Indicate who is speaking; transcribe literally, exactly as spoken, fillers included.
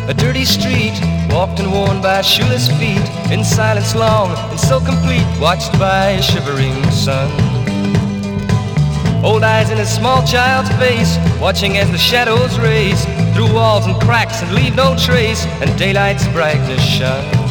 Speaker 1: A dirty street, walked and worn by shoeless feet, in silence long and so complete, watched by a shivering sun. Old eyes in a small child's face, watching as the shadows race through walls and cracks and leave no trace, and daylight's brightness shine.